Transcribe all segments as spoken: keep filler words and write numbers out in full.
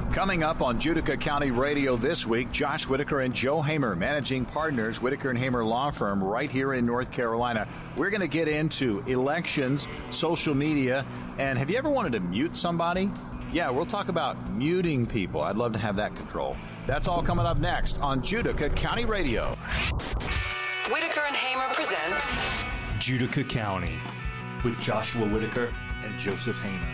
Coming up on Judica County Radio this week, Josh Whitaker and Joe Hamer, managing partners, Whitaker and Hamer Law Firm, right here in North Carolina. We're going to get into elections, social media, and have you ever wanted to mute somebody? Yeah, we'll talk about muting people. I'd love to have that control. That's all coming up next on Judica County Radio. Whitaker and Hamer presents Judica County with Joshua Whitaker and Joseph Hamer.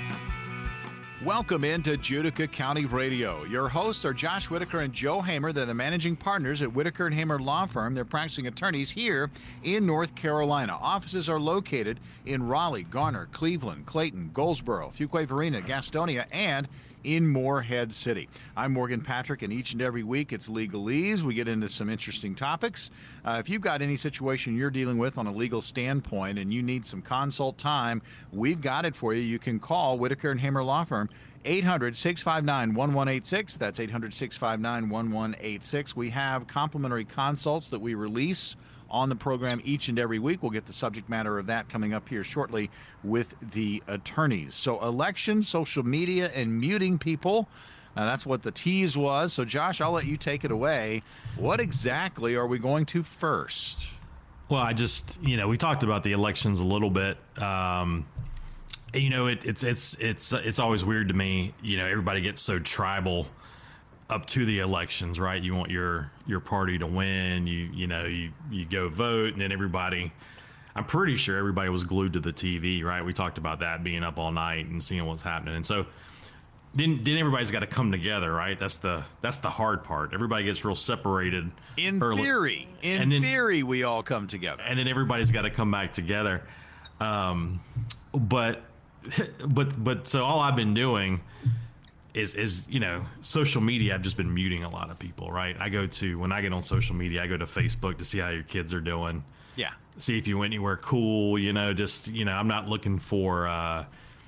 Welcome into Judica County Radio. Your hosts are Josh Whitaker and Joe Hamer. They're the managing partners at Whitaker and Hamer Law Firm. They're practicing attorneys here in North Carolina. Offices are located in Raleigh, Garner, Cleveland, Clayton, Goldsboro, Fuquay-Varina, Gastonia, and in Morehead City. I'm Morgan Patrick, and each and every week it's Legalese. We get into some interesting topics. Uh, if you've got any situation you're dealing with on a legal standpoint and you need some consult time, we've got it for you. You can call Whitaker and Hamer Law Firm, eight hundred, six five nine, one one eight six. That's eight hundred, six five nine, one one eight six. We have complimentary consults that we release on the program each and every week. We'll get the subject matter of that coming up here shortly with the attorneys. So elections, social media, and muting people. Uh, that's what the tease was. So Josh, I'll let you take it away. What exactly are we going to first? Well, I just, you know, we talked about the elections a little bit. Um, you know, it, it's it's it's it's always weird to me. You know, everybody gets so tribal up to the elections, right? You want your your party to win. You you know you you go vote, and then everybody. I'm pretty sure everybody was glued to the T V, right? We talked about that, being up all night and seeing what's happening, and so then then everybody's got to come together, right? That's the that's the hard part. Everybody gets real separated. In early. theory, in then, theory, we all come together, and then everybody's got to come back together. Um, but but but so all I've been doing is, is, you know, social media. I've just been muting a lot of people, right? I go to, when I get on social media, I go to Facebook to see how your kids are doing. Yeah. See if you went anywhere cool, you know, just, you know, I'm not looking for uh,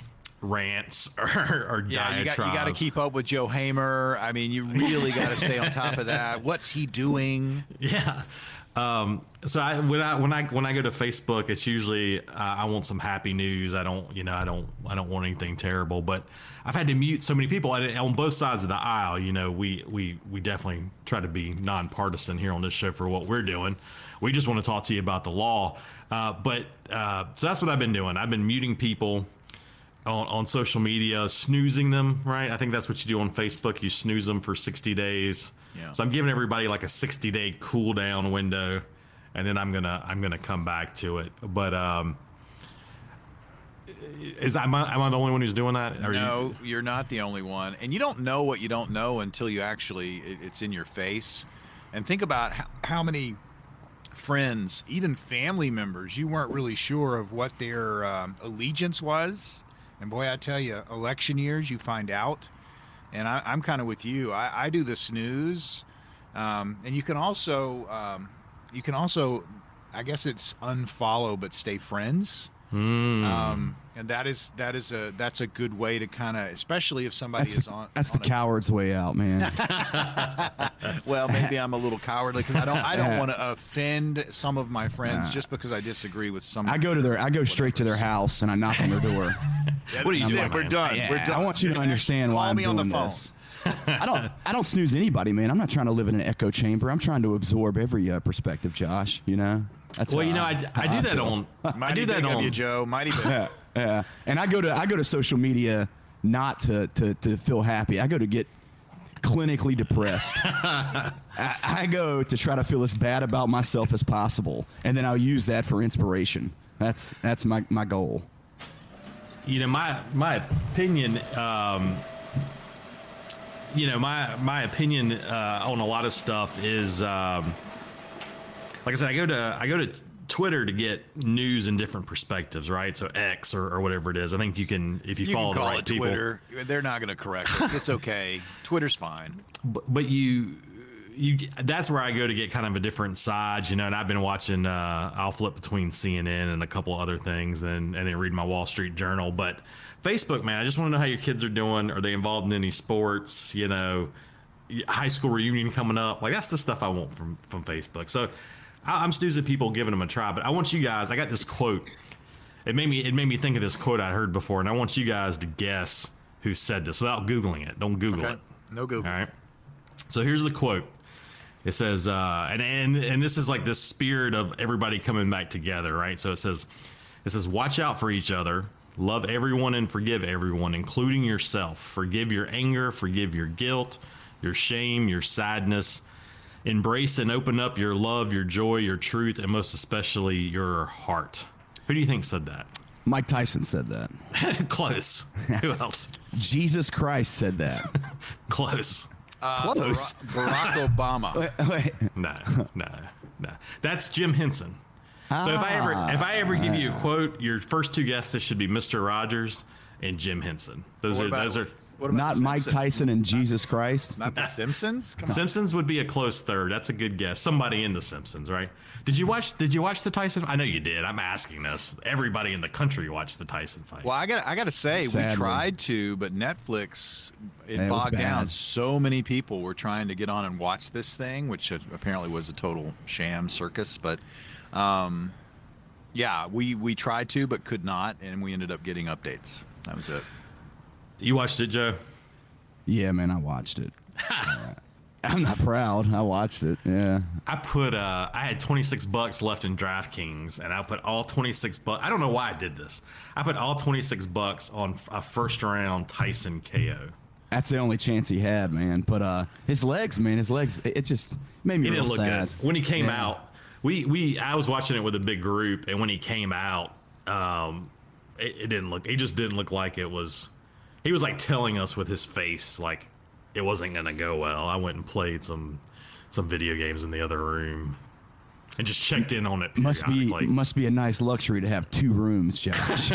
rants or, or yeah, diatribes. You got, you got to keep up with Joe Hamer. I mean, you really got to stay on top of that. What's he doing? Yeah. Um, so I, when I, when I, when I go to Facebook, it's usually, uh, I want some happy news. I don't, you know, I don't, I don't want anything terrible, but I've had to mute so many people I, on both sides of the aisle. You know, we, we, we definitely try to be nonpartisan here on this show for what we're doing. We just want to talk to you about the law. Uh, but, uh, so that's what I've been doing. I've been muting people on, on social media, snoozing them, right? I think that's what you do on Facebook. You snooze them for sixty days. Yeah. So I'm giving everybody like a sixty day cool down window, and then I'm gonna I'm gonna come back to it. But um, is that, am I, am I the only one who's doing that? Are no, you? You're not the only one, and you don't know what you don't know until you actually it, it's in your face. And think about how, how many friends, even family members, you weren't really sure of what their um, allegiance was. And boy, I tell you, election years, you find out. And I, I'm kind of with you. I, I do the snooze, um, and you can also, um, you can also, I guess it's unfollow but stay friends. Mm. Um, and that is that is a that's a good way to kind of, especially if somebody that's is the, on. That's on the a, coward's way out, man. Well, maybe I'm a little cowardly because I don't I don't want to offend some of my friends nah. just because I disagree with some. I go to their I go straight to their house and I knock on their door. What do you do? We're done. Yeah, We're done. I want you to understand Call why I'm me on doing the phone. this. I don't I don't snooze anybody, man. I'm not trying to live in an echo chamber. I'm trying to absorb every uh, perspective, Josh. You know. That's well, you know, I, I, I do I that on. Mighty I do that big on of you, Joe. Mighty big. Yeah, yeah. And I go to I go to social media not to to, to feel happy. I go to get clinically depressed. I, I go to try to feel as bad about myself as possible, and then I'll use that for inspiration. That's that's my, my goal. You know, my my opinion. Um, you know, my my opinion uh, on a lot of stuff is. Um, Like I said, I go to I go to Twitter to get news and different perspectives, right? So X or, or whatever it is. I think you can, if you, you follow can call the right it people. Twitter. They're not going to correct us. It's okay. Twitter's fine. But, but you, you, that's where I go to get kind of a different side, you know. And I've been watching. Uh, I'll flip between C N N and a couple other things, and and then read my Wall Street Journal. But Facebook, man, I just want to know how your kids are doing. Are they involved in any sports? You know, high school reunion coming up. Like that's the stuff I want from from Facebook. So. I'm snoozing people, giving them a try, but I want you guys. I got this quote. It made me. It made me think of this quote I heard before, and I want you guys to guess who said this without Googling it. Don't Google okay. it. No Google. All right. So here's the quote. It says, uh, and, and and this is like the spirit of everybody coming back together, right? So it says, it says, watch out for each other, love everyone and forgive everyone, including yourself. Forgive your anger, forgive your guilt, your shame, your sadness. Embrace and open up your love, your joy, your truth, and most especially your heart. Who do you think said that? Mike Tyson said that. Close. Who else? Jesus Christ said that. Close. Uh, Close. Barack, Barack Obama. Wait, wait. No, no, no. That's Jim Henson. So if I ever if I ever give you a quote, your first two guesses should be Mister Rogers and Jim Henson. Those What are about- those are what about Not The Mike Simpsons? Tyson and Jesus Christ. Not The Simpsons? Come on. Simpsons would be a close third. That's a good guess. Somebody in The Simpsons, right? Did you watch Did you watch the Tyson? I know you did. I'm asking this. Everybody in the country watched the Tyson fight. Well, I got I got to say, Sadly. we tried to, but Netflix it Yeah, it was bogged down. bad. So many people were trying to get on and watch this thing, which apparently was a total sham circus. But um, yeah, we we tried to, but could not, and we ended up getting updates. That was it. You watched it, Joe? Yeah, man, I watched it. Uh, I'm not proud. I watched it. Yeah. I put uh I had twenty-six bucks left in DraftKings, and I put all twenty-six bucks. I don't know why I did this. I put all twenty-six bucks on a first round Tyson K O. That's the only chance he had, man. But uh, his legs, man, his legs, it, it just made me He real didn't look sad. good when he came Yeah. out. We we I was watching it with a big group, and when he came out, um, it, it didn't look. He just didn't look like it was. He was like telling us with his face like it wasn't gonna go well. I went and played some some video games in the other room, and just checked in on it. Must be periodically. must be a nice luxury to have two rooms, Josh.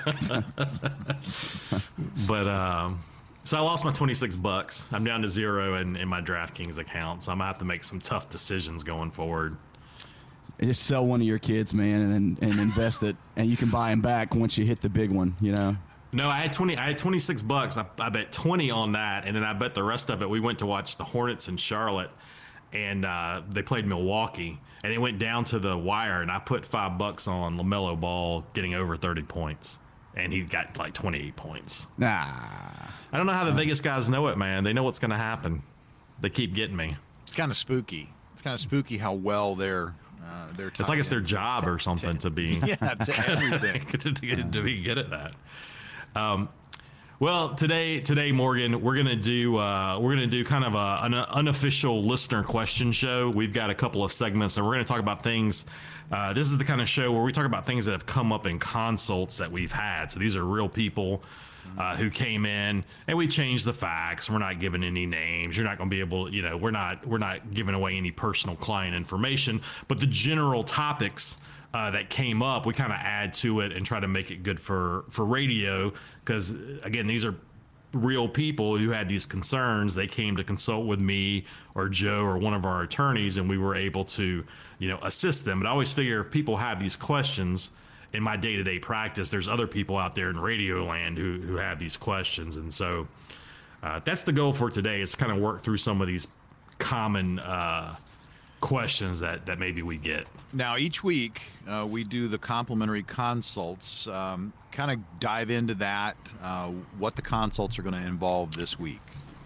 But um, so I lost my twenty-six bucks. I'm down to zero in, in my DraftKings account, so I'm gonna have to make some tough decisions going forward. Just sell one of your kids, man, and then and invest it, and you can buy them back once you hit the big one. You know. No, I had twenty. I had twenty-six bucks. I, I bet twenty on that, and then I bet the rest of it. We went to watch the Hornets in Charlotte, and uh, they played Milwaukee, and it went down to the wire. And I put five bucks on LaMelo Ball getting over thirty points, and he got like twenty-eight points. Nah. I don't know how the Vegas guys know it, man. They know what's going to happen. They keep getting me. It's kind of spooky. It's kind of spooky how well they're uh, they're. It's like it's their job or something to be yeah to everything. to, to, to be good at that. Um, well, today, today, Morgan, we're gonna do uh, we're gonna do kind of a, an unofficial listener question show. We've got a couple of segments, and we're gonna talk about things. Uh, this is the kind of show where we talk about things that have come up in consults that we've had. So these are real people uh, who came in, and we changed the facts. We're not giving any names. You're not going to be able, you know, we're not we're not giving away any personal client information, but the general topics uh, that came up, we kind of add to it and try to make it good for for radio. Because again, these are real people who had these concerns. They came to consult with me or Joe or one of our attorneys, and we were able to, you know, assist them. But I always figure if people have these questions in my day-to-day practice, there's other people out there in radio land who, who have these questions. And so uh, that's the goal for today, is to kind of work through some of these common uh, questions that, that maybe we get. Now, each week uh, we do the complimentary consults. Um, kind of dive into that, uh, what the consults are going to involve this week.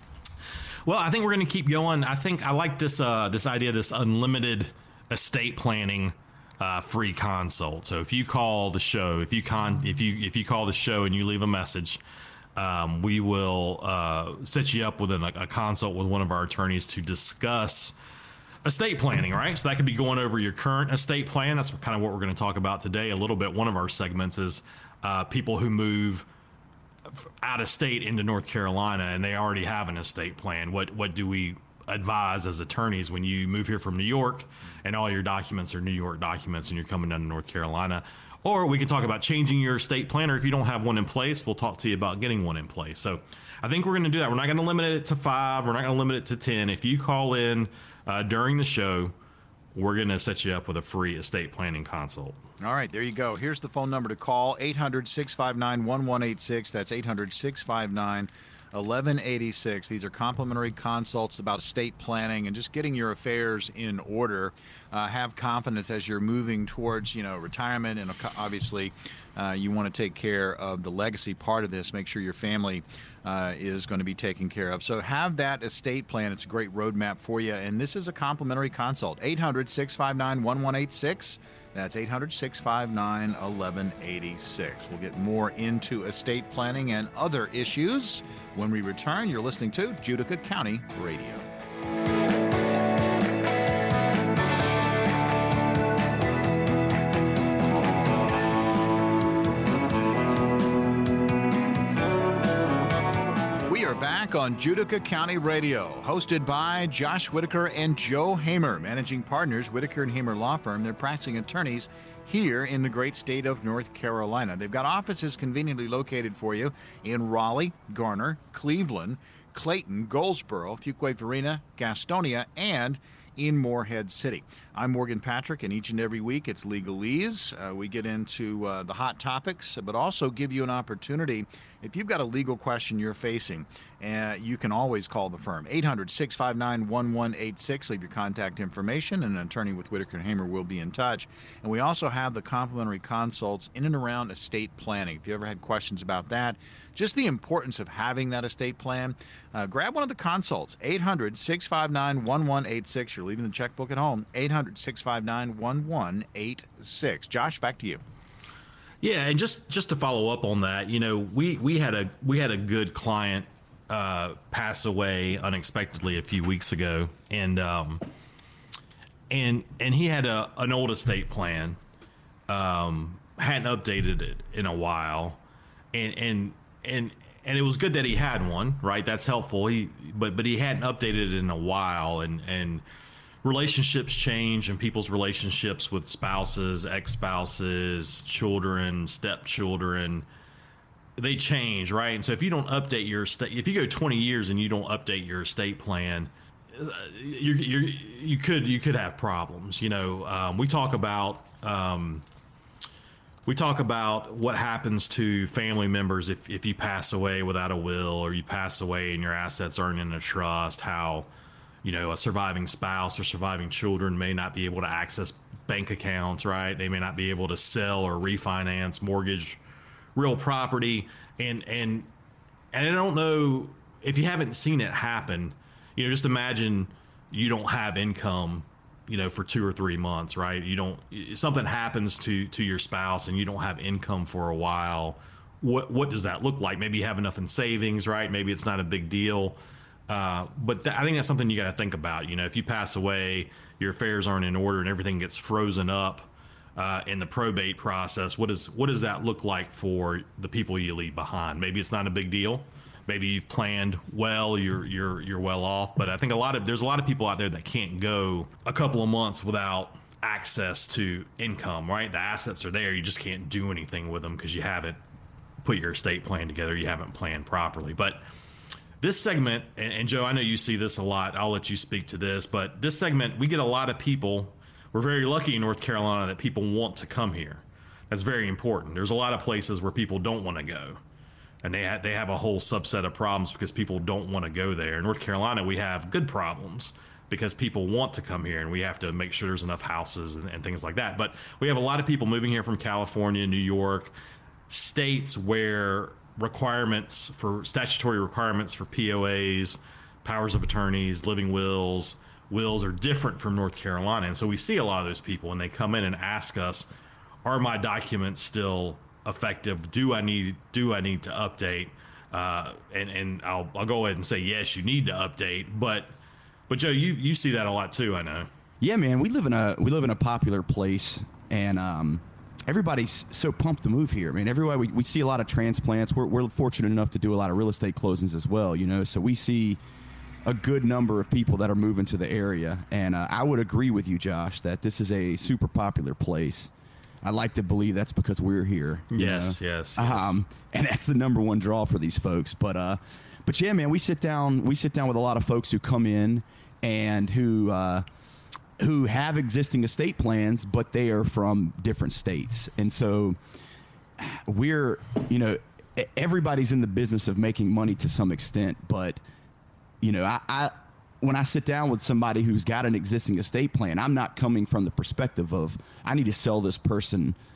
Well, I think we're going to keep going. I think I like this uh, this idea, this unlimited estate planning uh, free consult. So if you call the show, if you con, if you if you call the show and you leave a message, um, we will uh, set you up with a, a consult with one of our attorneys to discuss estate planning, right? So that could be going over your current estate plan. That's kind of what we're going to talk about today a little bit. One of our segments is uh, people who move out of state into North Carolina and they already have an estate plan. What what do we advise as attorneys when you move here from New York and all your documents are New York documents and you're coming down to North Carolina? Or we can talk about changing your estate plan, or if you don't have one in place, we'll talk to you about getting one in place. So I think we're going to do that. We're not going to limit it to five. We're not going to limit it to ten. If you call in uh, during the show, we're going to set you up with a free estate planning consult. All right, there you go. Here's the phone number to call, eight hundred, six five nine, one one eight six. That's eight hundred, six five nine, one one eight six. These are complimentary consults about estate planning and just getting your affairs in order. Uh, have confidence as you're moving towards, you know, retirement and obviously uh, you want to take care of the legacy part of this, make sure your family uh, is going to be taken care of. So have that estate plan. It's a great roadmap for you. And this is a complimentary consult. eight hundred, six five nine, one one eight six. That's eight hundred, six five nine, one one eight six. We'll get more into estate planning and other issues when we return. You're listening to Judica County Radio. We are back on Judica County Radio, hosted by Josh Whitaker and Joe Hamer, managing partners, Whitaker and Hamer Law Firm. They're practicing attorneys here in the great state of North Carolina. They've got offices conveniently located for you in Raleigh, Garner, Cleveland, Clayton, Goldsboro, Fuquay-Varina, Gastonia, and in Morehead City. I'm Morgan Patrick, and each and every week it's Legalese. Uh, we get into uh, the hot topics, but also give you an opportunity. If you've got a legal question you're facing, uh, you can always call the firm. eight hundred, six five nine, one one eight six. Leave your contact information, and an attorney with Whitaker and Hamer will be in touch. And we also have the complimentary consults in and around estate planning. If you ever had questions about that, just the importance of having that estate plan, uh, grab one of the consults. eight hundred, six five nine, one one eight six. You're leaving the checkbook at home. eight hundred, six five nine, one one eight six. Josh, back to you. Yeah, and just just to follow up on that, you know, we we had a we had a good client uh, pass away unexpectedly a few weeks ago, and um, and and he had a an old estate plan, um, hadn't updated it in a while, and and and and it was good that he had one, right? That's helpful. He but but he hadn't updated it in a while, and and. Relationships change, and people's relationships with spouses, ex-spouses, children, stepchildren, they change, right? And so if you don't update your estate, if you go twenty years and you don't update your estate plan, you you you could you could have problems. You know, um, we talk about um, we talk about what happens to family members if if you pass away without a will, or you pass away and your assets aren't in a trust. How you know, a surviving spouse or surviving children may not be able to access bank accounts, right? They may not be able to sell or refinance, mortgage, real property. And, and, and I don't know if you haven't seen it happen, you know, just imagine you don't have income, you know, for two or three months, right? You don't, something happens to, to your spouse and you don't have income for a while. What, what does that look like? Maybe you have enough in savings, right? Maybe it's not a big deal. Uh, but th- I think that's something you got to think about. You know, if you pass away, your affairs aren't in order and everything gets frozen up uh, in the probate process, what is what does that look like for the people you leave behind? Maybe it's not a big deal. Maybe you've planned well, you're you're you're well off. But I think a lot of there's a lot of people out there that can't go a couple of months without access to income, right? The assets are there. You just can't do anything with them because you haven't put your estate plan together. You haven't planned properly. But this segment, and, and Joe, I know you see this a lot. I'll let you speak to this, but this segment, we get a lot of people. We're very lucky in North Carolina that people want to come here. That's very important. There's a lot of places where people don't want to go, and they ha- they have a whole subset of problems because people don't want to go there. In North Carolina, we have good problems because people want to come here, and we have to make sure there's enough houses and, and things like that. But we have a lot of people moving here from California, New York, states where requirements for statutory requirements for P O As, powers of attorneys, living wills, wills are different from North Carolina. And so we see a lot of those people and they come in and ask us, are my documents still effective? Do I need, do I need to update? Uh, and, and I'll, I'll go ahead and say, yes, you need to update. But, but Joe, you, you see that a lot too, I know. Yeah, man, we live in a, we live in a popular place, and, um, everybody's so pumped to move here. I mean, everywhere we, we see a lot of transplants. We're, we're fortunate enough to do a lot of real estate closings as well, you know, so we see a good number of people that are moving to the area. And uh, I would agree with you, Josh, that this is a super popular place. I like to believe that's because we're here. Yes, yes, yes. Um, and that's the number one draw for these folks. But, uh, but yeah, man, we sit down, we sit down with a lot of folks who come in and who, uh, who have existing estate plans, but they are from different states. And so we're, you know, everybody's in the business of making money to some extent, but, you know, I, I when I sit down with somebody who's got an existing estate plan, I'm not coming from the perspective of I need to sell this person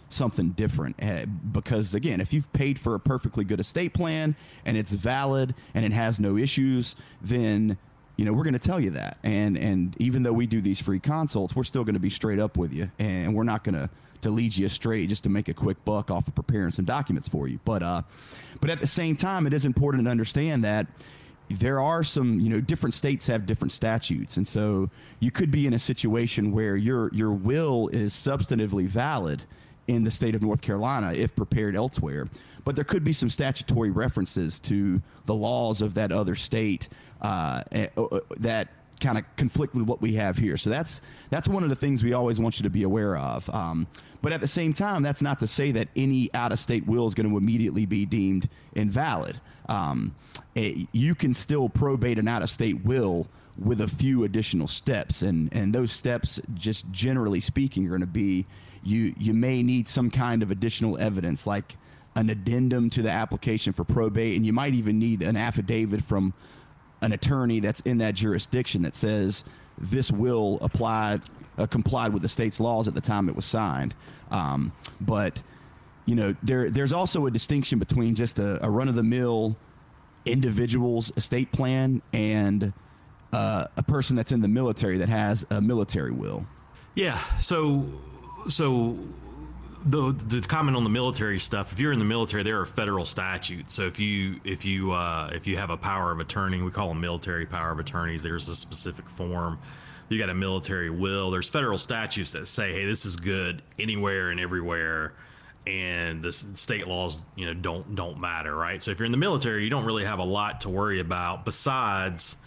something different. Uh, because again, if you've paid for a perfectly good estate plan and it's valid and it has no issues, then you know we're going to tell you that. And and even though we do these free consults, we're still going to be straight up with you, and we're not going to to lead you astray just to make a quick buck off of preparing some documents for you. But uh, but at the same time, it is important to understand that there are some, you know, different states have different statutes. And so you could be in a situation where your your will is substantively valid in the state of North Carolina if prepared elsewhere. But there could be some statutory references to the laws of that other state uh, that kind of conflict with what we have here. So that's that's one of the things we always want you to be aware of. Um, but at the same time, that's not to say that any out-of-state will is going to immediately be deemed invalid. Um, it, you can still probate an out-of-state will with a few additional steps, and and those steps, just generally speaking, are going to be you you may need some kind of additional evidence, like an addendum to the application for probate, and you might even need an affidavit from an attorney that's in that jurisdiction that says this will applied uh, complied with the state's laws at the time it was signed. Um, but you know, there there's also a distinction between just a, a run-of-the-mill individual's estate plan and uh, a person that's in the military that has a military will. Yeah. So so. The, the comment on the military stuff, if you're in the military, there are federal statutes. So if you if you uh, if you have a power of attorney, we call them military power of attorneys. There's a specific form. You got a military will. There's federal statutes that say, hey, this is good anywhere and everywhere, and the state laws, you know, don't don't matter, right? So if you're in the military, you don't really have a lot to worry about besides.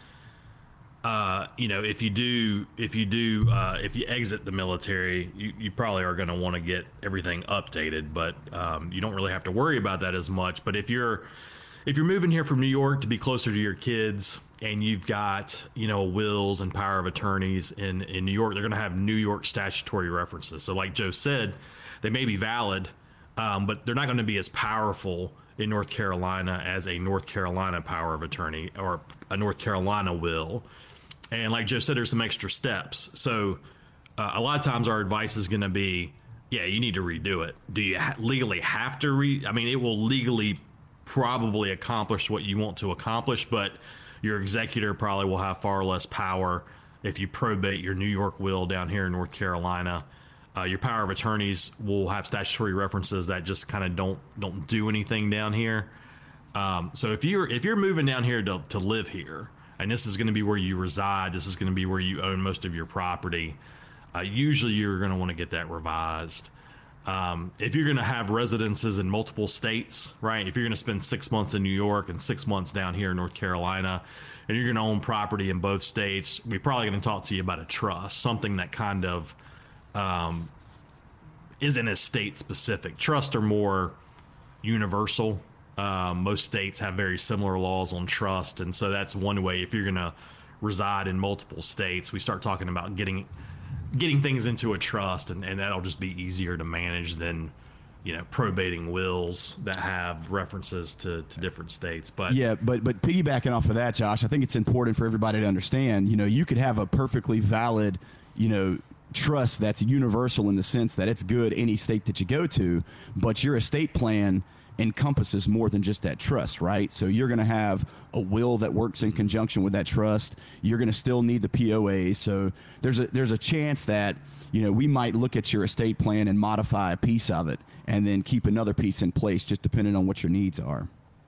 Uh, you know, if you do, if you do, uh, if you exit the military, you, you probably are going to want to get everything updated, but um, you don't really have to worry about that as much. But if you're, if you're moving here from New York to be closer to your kids, and you've got, you know, wills and power of attorneys in, in New York, they're going to have New York statutory references. So like Joe said, they may be valid, um, but they're not going to be as powerful in North Carolina as a North Carolina power of attorney or a North Carolina will. And like Joe said, there's some extra steps. So uh, a lot of times our advice is going to be, yeah, you need to redo it. Do you ha- legally have to re? I mean, it will legally probably accomplish what you want to accomplish, but your executor probably will have far less power if you probate your New York will down here in North Carolina. Uh, your power of attorneys will have statutory references that just kind of don't don't do anything down here. Um, so if you're if you're moving down here to to live here, and this is going to be where you reside, this is going to be where you own most of your property, uh, usually you're going to want to get that revised. Um, if you're going to have residences in multiple states, right? If you're going to spend six months in New York and six months down here in North Carolina, and you're going to own property in both states, we're probably going to talk to you about a trust, something that kind of um, isn't as state specific. Trusts are more universal. Um, most states have very similar laws on trust, and so that's one way. If you're going to reside in multiple states, we start talking about getting getting things into a trust, and, and that'll just be easier to manage than, you know, probating wills that have references to, to different states. But yeah, but but piggybacking off of that, Josh, I think it's important for everybody to understand, you know, you could have a perfectly valid, you know, trust that's universal in the sense that it's good any state that you go to, but your estate plan encompasses more than just that trust, right? So you're going to have a will that works in conjunction with that trust. You're going to still need the P O A. So there's a there's a chance that, you know, we might look at your estate plan and modify a piece of it and then keep another piece in place, just depending on what your needs are.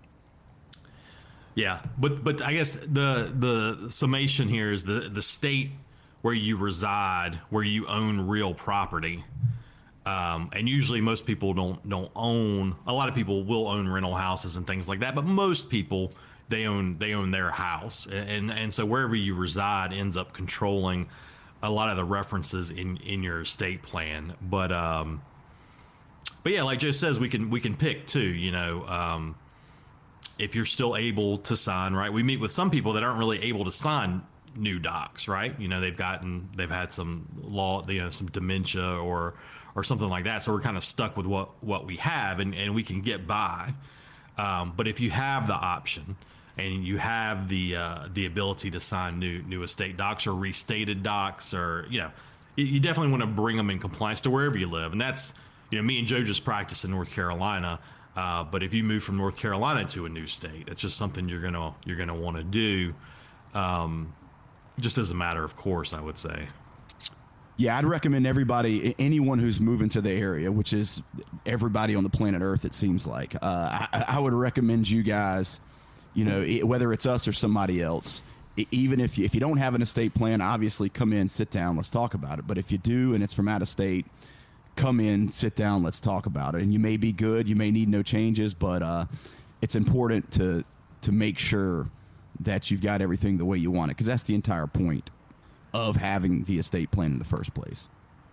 Yeah, but but I guess the the summation here is the the state where you reside, where you own real property. Um, and usually most people don't don't own. A lot of people will own rental houses and things like that, but most people they own they own their house, and and so wherever you reside ends up controlling a lot of the references in, in your estate plan. But um, but yeah, like Joe says, we can we can pick too. You know, um, if you're still able to sign, right? We meet with some people that aren't really able to sign new docs, right? You know, they've gotten they've had some law, you know, some dementia or. or something like that. So we're kind of stuck with what, what we have, and, and we can get by. Um, but if you have the option and you have the uh, the ability to sign new new estate docs or restated docs, or, you know, you, you definitely want to bring them in compliance to wherever you live. And that's you know, me and Joe just practiced in North Carolina. Uh, but if you move from North Carolina to a new state, it's just something you're gonna you're gonna want to do, um, just as a matter of course, I would say. Yeah, I'd recommend everybody, anyone who's moving to the area, which is everybody on the planet Earth, it seems like. Uh, I, I would recommend you guys, you know, it, whether it's us or somebody else, it, even if you, if you don't have an estate plan, obviously come in, sit down, let's talk about it. But if you do and it's from out of state, come in, sit down, let's talk about it. And you may be good, you may need no changes, but uh, it's important to to make sure that you've got everything the way you want it, because that's the entire point of having the estate plan in the first place.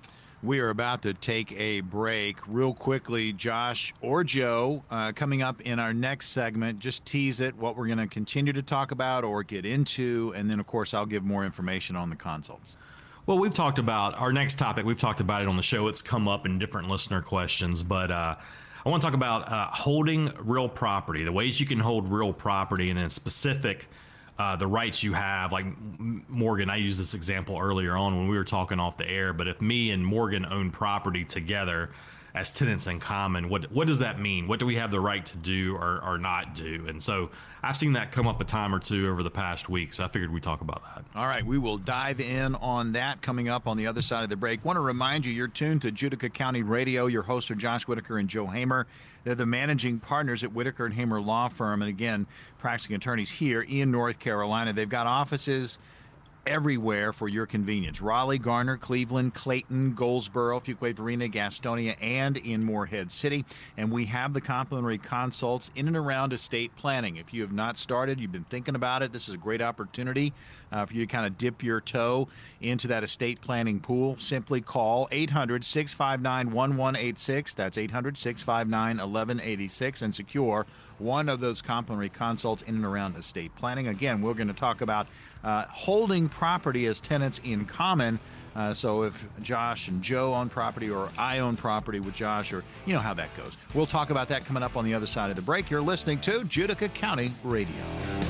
We are about to take a break. Real quickly, Josh or Joe, uh, coming up in our next segment, just tease it, what we're going to continue to talk about or get into, and then, of course, I'll give more information on the consults. Well, we've talked about our next topic. We've talked about it on the show. It's come up in different listener questions, but uh, I want to talk about uh, holding real property, the ways you can hold real property, and in specific, Uh, the rights you have. Like Morgan, I used this example earlier on when we were talking off the air, but if me and Morgan own property together as tenants in common, what what does that mean? What do we have the right to do or, or not do? And so I've seen that come up a time or two over the past week, so I figured we'd talk about that. All right, we will dive in on that coming up on the other side of the break. Want to remind you, you're tuned to Judica County Radio. Your hosts are Josh Whitaker and Joe Hamer. They're the managing partners at Whitaker and Hamer Law Firm, and again, practicing attorneys here in North Carolina. They've got offices everywhere for your convenience. Raleigh, Garner, Cleveland, Clayton, Goldsboro, Fuquay-Varina, Gastonia, and in Morehead City. And we have the complimentary consults in and around estate planning. If you have not started, you've been thinking about it, this is a great opportunity uh, for you to kind of dip your toe into that estate planning pool. Simply call eight hundred, six five nine, one one eight six. That's eight hundred, six five nine, one one eight six and secure one of those complimentary consults in and around estate planning. Again, we're going to talk about uh, holding property as tenants in common. Uh, so if Josh and Joe own property, or I own property with Josh, or you know how that goes. We'll talk about that coming up on the other side of the break. You're listening to Judica County Radio.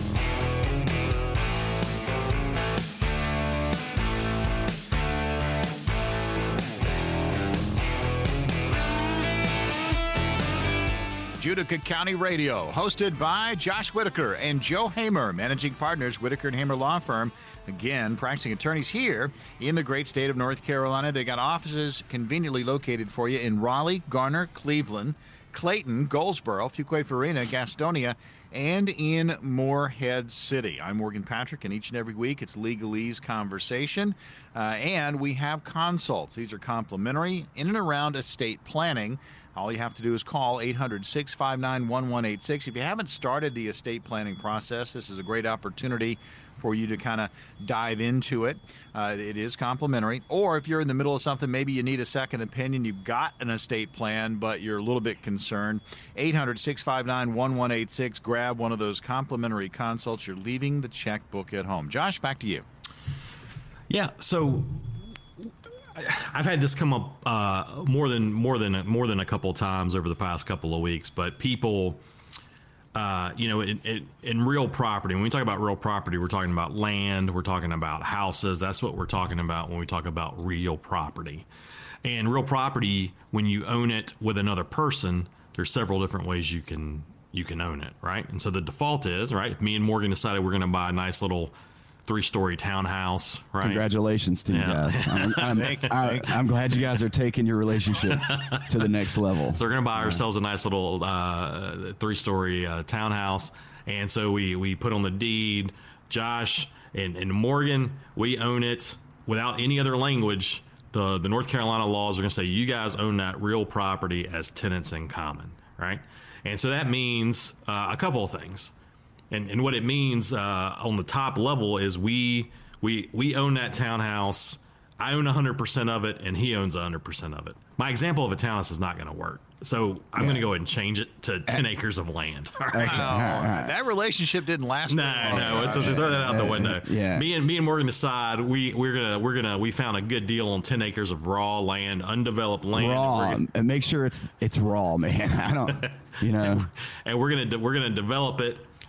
Judica County Radio, hosted by Josh Whitaker and Joe Hamer, managing partners, Whitaker and Hamer Law Firm. Again, practicing attorneys here in the great state of North Carolina. They got offices conveniently located for you in Raleigh, Garner, Cleveland, Clayton, Goldsboro, Fuquay-Varina, Gastonia, and in Morehead City. I'm Morgan Patrick, and each and every week it's Legalese Conversation, uh, and we have consults. These are complimentary in and around estate planning. All you have to do is call eight hundred, six five nine, one one eight six. If you haven't started the estate planning process, this is a great opportunity for you to kind of dive into it. Uh, it is complimentary. Or if you're in the middle of something, maybe you need a second opinion, you've got an estate plan, but you're a little bit concerned, eight hundred, six five nine, one one eight six. Grab one of those complimentary consults. You're leaving the checkbook at home. Josh, back to you. Yeah, so I've had this come up uh, more than more than more than a couple of times over the past couple of weeks. But people, uh, you know, in, in, in real property, when we talk about real property, we're talking about land, we're talking about houses. That's what we're talking about when we talk about real property. And real property, when you own it with another person, there's several different ways you can you can own it, right? And so the default is, right, if me and Morgan decided we're going to buy a nice little three-story townhouse, right? Congratulations to you Yeah. guys. I'm, I'm, I, I'm glad you guys are taking your relationship to the next level. So we're going to buy ourselves a nice little uh, three-story uh, townhouse, and so we, we put on the deed, Josh and, and Morgan, we own it without any other language. The, the North Carolina laws are going to say you guys own that real property as tenants in common, right? And so that means uh, a couple of things. And, and what it means uh, on the top level is we we we own that townhouse. I own one hundred percent of it, and he owns one hundred percent of it. My example of a townhouse is not going to work. So I'm yeah. going to go ahead and change it to ten acres of land. All right. Okay. Oh, all right. That relationship didn't last. No, no, it's, throw that out the window. Yeah. Me and me and Morgan decide we we're gonna we're gonna we found a good deal on ten acres of raw land, undeveloped land. Raw, and, gonna, and make sure it's it's raw, man. I don't, you know. And we're gonna we're gonna develop it.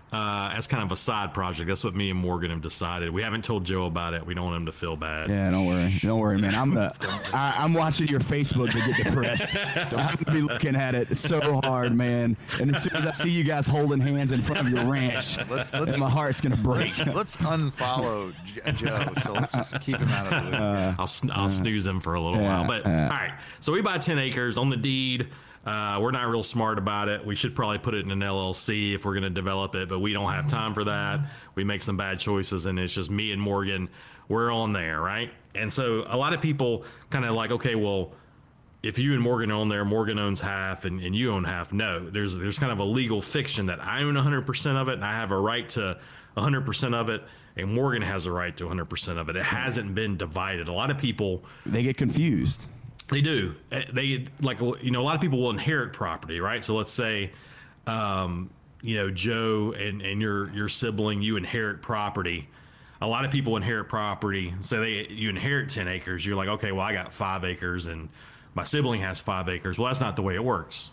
uh, as kind of a side project. That's what me and Morgan have decided. We haven't told Joe about it. We don't want him to feel bad. Yeah, don't worry, don't worry, man. I'm gonna, I, I'm watching your Facebook to get depressed. I'm gonna be looking at it so hard, man. And as soon as I see you guys holding hands in front of your ranch, Let's let's my heart's gonna break. let's unfollow J- Joe. So let's just keep him out of the loop. Uh, I'll sn- I'll snooze him for a little yeah, while. But yeah. all right, so we buy ten acres on the deed. Uh, we're not real smart about it. We should probably put it in an L L C if we're going to develop it, but we don't have time for that. We make some bad choices, and it's just me and Morgan. We're on there, right? And so a lot of people kind of like, okay, well, if you and Morgan are on there, Morgan owns half and, and you own half. No, there's there's kind of a legal fiction that I own one hundred percent of it, and I have a right to one hundred percent of it, and Morgan has a right to one hundred percent of it. It hasn't been divided. A lot of people... They get confused. They do. They like, you know, a lot of people will inherit property, right? So let's say, um, you know, Joe and, and your, your sibling, you inherit property. A lot of people inherit property. So they, you inherit ten acres. You're like, okay, well, I got five acres and my sibling has five acres. Well, that's not the way it works.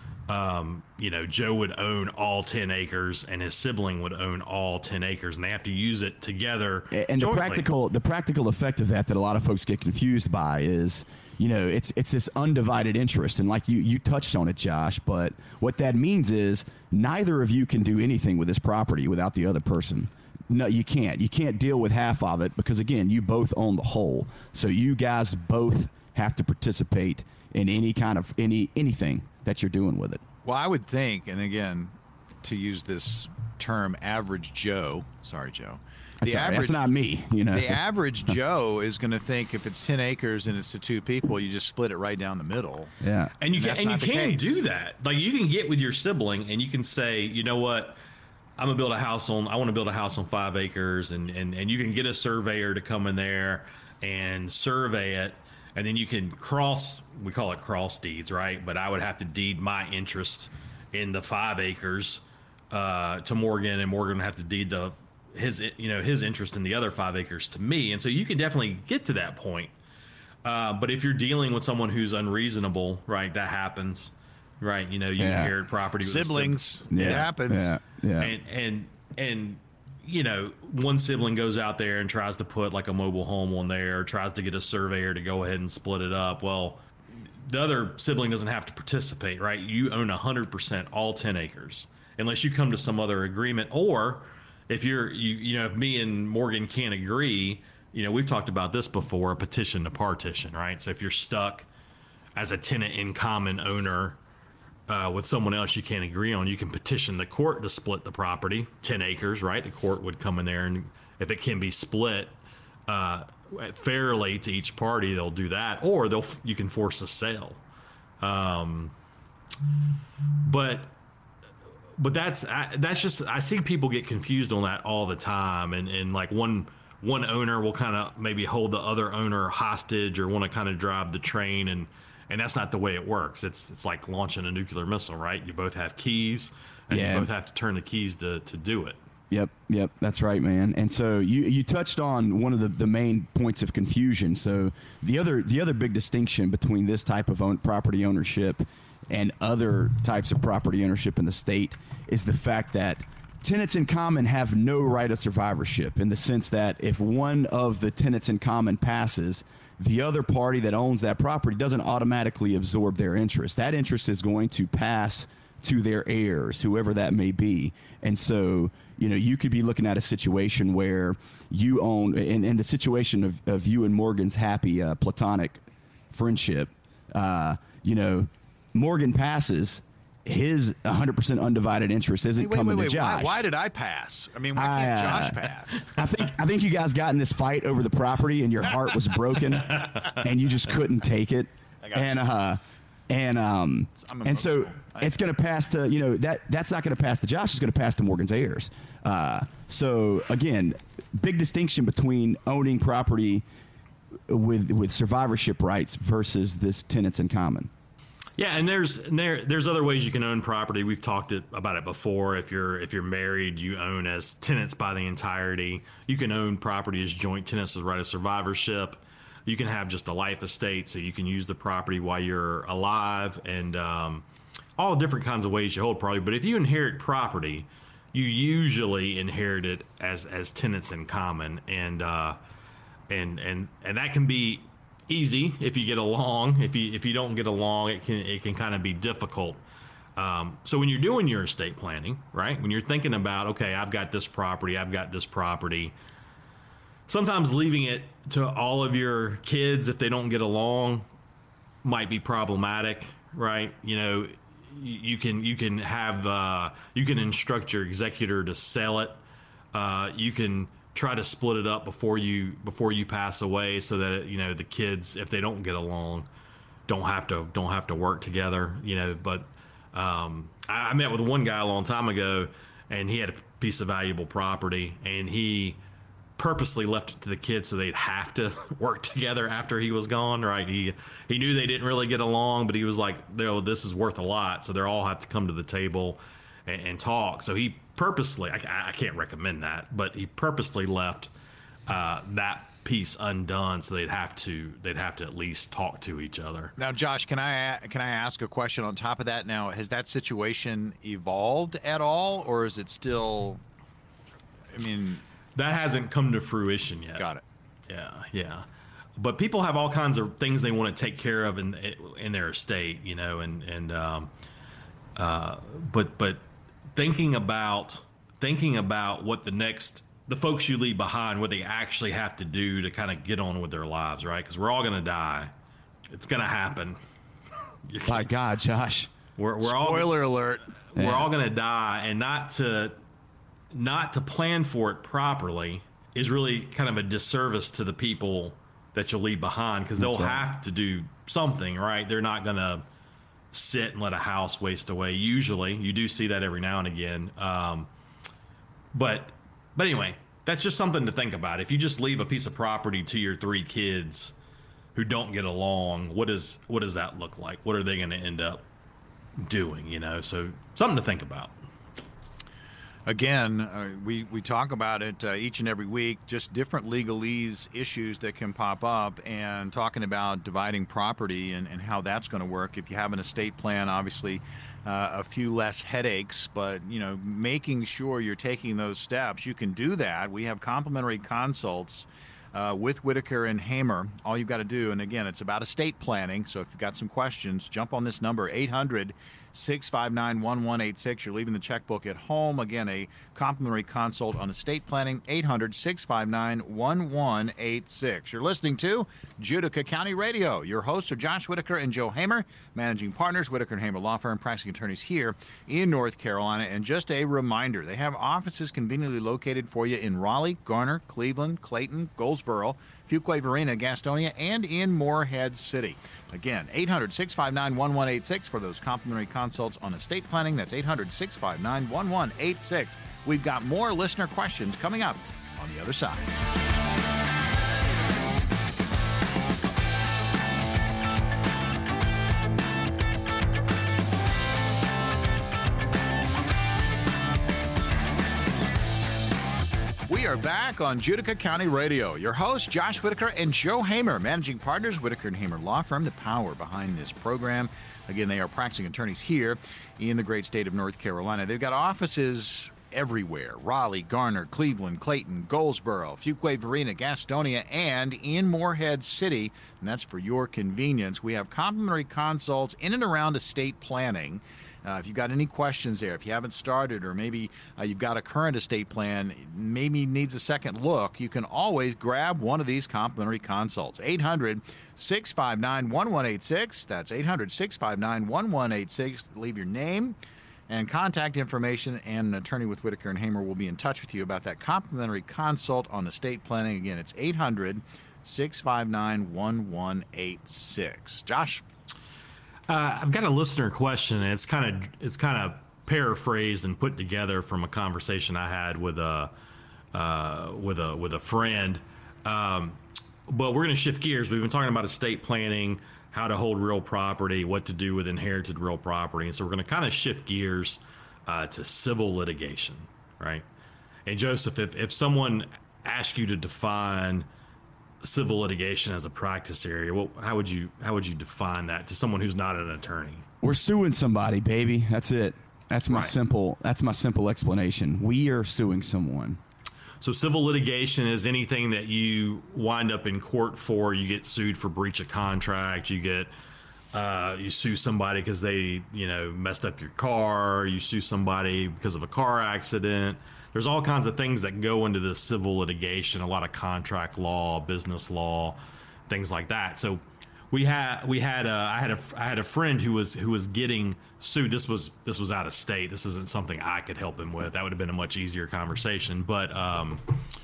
Um, you know, Joe would own all ten acres and his sibling would own all ten acres, and they have to use it together. And jointly. the practical, the practical effect of that that a lot of folks get confused by is, you know, it's it's this undivided interest, and like you you touched on it, Josh. But what that means is neither of you can do anything with this property without the other person. No, you can't. You can't deal with half of it because again, you both own the whole. So you guys both have to participate in any kind of any anything that you're doing with it. Well, I would think, and again, to use this term, average Joe. Sorry, Joe. That's, all right. That's not me, you know. The average Joe is going to think if it's ten acres and it's to two people, you just split it right down the middle. Yeah. And you And can that's and you not the can case. do that. Like you can get with your sibling and you can say, you know what, I'm gonna build a house on. I want to build a house on five acres, and and and you can get a surveyor to come in there and survey it, and then you can cross. We call it cross deeds, right? But I would have to deed my interest in the five acres uh, to Morgan, and Morgan would have to deed the his you know his interest in the other five acres to me, and so you can definitely get to that point. Uh, but if you're dealing with someone who's unreasonable, right, that happens, right? You know, you Yeah. inherit property with a sib- Siblings, Yeah. it happens. Yeah. Yeah. and and and you know, one sibling goes out there and tries to put like a mobile home on there, or tries to get a surveyor to go ahead and split it up. Well, the other sibling doesn't have to participate, right? You own one hundred percent all ten acres unless you come to some other agreement, or if you're you you know if me and Morgan can't agree, you know, we've talked about this before, a petition to partition, right? So if you're stuck as a tenant in common owner uh, with someone else you can't agree on, you can petition the court to split the property, ten acres, right? The court would come in there, and if it can be split uh, fairly to each party, they'll do that, or they'll you can force a sale. Um, but but that's I, that's just I see people get confused on that all the time, and and like one. One owner will kind of maybe hold the other owner hostage or want to kind of drive the train, and and that's not the way it works. It's it's like launching a nuclear missile, right? You both have keys, and Yeah. you both have to turn the keys to, to do it. Yep, yep, that's right, man. And so you you touched on one of the, the main points of confusion. So the other the other big distinction between this type of own, property ownership and other types of property ownership in the state is the fact that tenants in common have no right of survivorship, in the sense that if one of the tenants in common passes, the other party that owns that property doesn't automatically absorb their interest. That interest is going to pass to their heirs, whoever that may be. And so, you know, you could be looking at a situation where you own, in, in the situation of, of you and Morgan's happy uh, platonic friendship, uh, you know, Morgan passes, his one hundred percent undivided interest isn't Wait, wait, coming wait, wait. to Josh. Why, why did I pass? I mean, why I, can't uh, Josh pass? I think I think you guys got in this fight over the property, and your heart was broken, and you just couldn't take it. got And uh, and um, I'm and so emotional. I- it's going to pass to you know that that's not going to pass to Josh. It's going to pass to Morgan's heirs. Uh, so again, big distinction between owning property with with survivorship rights versus this tenants in common. Yeah, and there's and there there's other ways you can own property. We've talked it, about it before. If you're if you're married, you own as tenants by the entirety. You can own property as joint tenants with right of survivorship. You can have just a life estate, so you can use the property while you're alive, and um, all different kinds of ways you hold property. But if you inherit property, you usually inherit it as as tenants in common, and uh, and and and that can be easy if you get along. If you if you don't get along, it can it can kind of be difficult. Um, so when you're doing your estate planning, right? When you're thinking about, okay, I've got this property, I've got this property. Sometimes leaving it to all of your kids if they don't get along might be problematic, right? You know, you can you can have uh, you can instruct your executor to sell it. Uh, you can try to split it up before you before you pass away, so that you know the kids, if they don't get along, don't have to don't have to work together. You know, but um, I, I met with one guy a long time ago, and he had a piece of valuable property, and he purposely left it to the kids so they'd have to work together after he was gone. Right? He he knew they didn't really get along, but he was like, "No, this is worth a lot," so they all have to come to the table and, and talk. So he purposely, I, I can't recommend that, but he purposely left uh, that piece undone so they'd have to they'd have to at least talk to each other. Now, Josh, can I can I ask a question on top of that? Now, has that situation evolved at all, or is it still? I mean, that hasn't come to fruition yet. Got it. Yeah, yeah. But people have all kinds of things they want to take care of in in their estate, you know, and and um, uh, but but thinking about thinking about what the next the folks you leave behind, what they actually have to do to kind of get on with their lives, right? Because we're all going to die. It's going to happen. My God, Josh. We're, we're all Spoiler alert. We're Yeah. all going to die, and not to not to plan for it properly is really kind of a disservice to the people that you'll leave behind, because they'll That's right. have to do something, right? They're not going to sit and let a house waste away. Usually, you do see that every now and again. Um, but but anyway, that's just something to think about. If you just leave a piece of property to your three kids who don't get along, what is what does that look like? What are they going to end up doing? You know, so something to think about. Again, uh, we, we talk about it uh, each and every week, just different legalese issues that can pop up, and talking about dividing property and, and how that's going to work. If you have an estate plan, obviously uh, a few less headaches, but, you know, making sure you're taking those steps, you can do that. We have complimentary consults Uh, with Whitaker and Hamer. All you've got to do, and again, it's about estate planning, so if you've got some questions, jump on this number, eight hundred, six five nine, one one eight six. You're leaving the checkbook at home. Again, a complimentary consult on estate planning, eight hundred, six five nine, one one eight six. You're listening to Judica County Radio. Your hosts are Josh Whitaker and Joe Hamer, managing partners, Whitaker and Hamer Law Firm, practicing attorneys here in North Carolina. And just a reminder, they have offices conveniently located for you in Raleigh, Garner, Cleveland, Clayton, Goldsboro, Fuquay, Varina, Gastonia, and in Morehead City. Again, eight hundred, six five nine, one one eight six for those complimentary consults on estate planning. That's eight hundred, six five nine, one one eight six. We've got more listener questions coming up on the other side. We are back on Judica County Radio. Your hosts, Josh Whitaker and Joe Hamer, managing partners, Whitaker and Hamer Law Firm, the power behind this program. Again, they are practicing attorneys here in the great state of North Carolina. They've got offices everywhere: Raleigh, Garner, Cleveland, Clayton, Goldsboro, Fuquay, Varina, Gastonia, and in Morehead City. And that's for your convenience. We have complimentary consults in and around estate planning. Uh, if you've got any questions there, if you haven't started, or maybe uh, you've got a current estate plan, maybe needs a second look, you can always grab one of these complimentary consults. eight hundred, six five nine, one one eight six. That's eight hundred, six five nine, one one eight six. Leave your name and contact information, and an attorney with Whitaker and Hamer will be in touch with you about that complimentary consult on estate planning. Again, it's eight hundred, six five nine, one one eight six. Josh? Uh, I've got a listener question, and it's kind of it's kind of paraphrased and put together from a conversation I had with a uh, with a with a friend. Um, but we're going to shift gears. We've been talking about estate planning, how to hold real property, what to do with inherited real property, and so we're going to kind of shift gears uh, to civil litigation, right? And Joseph, if if someone asked you to define civil litigation as a practice area, well, how would you how would you define that to someone who's not an attorney? We're suing somebody, baby. That's it. That's my Right. simple. That's my simple explanation. We are suing someone. So civil litigation is anything that you wind up in court for. You get sued for breach of contract. You get uh, you sue somebody because they you know messed up your car. You sue somebody because of a car accident. There's all kinds of things that go into this civil litigation. A lot of contract law, business law, things like that. So we had we had a, I had a I had a friend who was who was getting sued. This was this was out of state. This isn't something I could help him with. That would have been a much easier conversation. But um,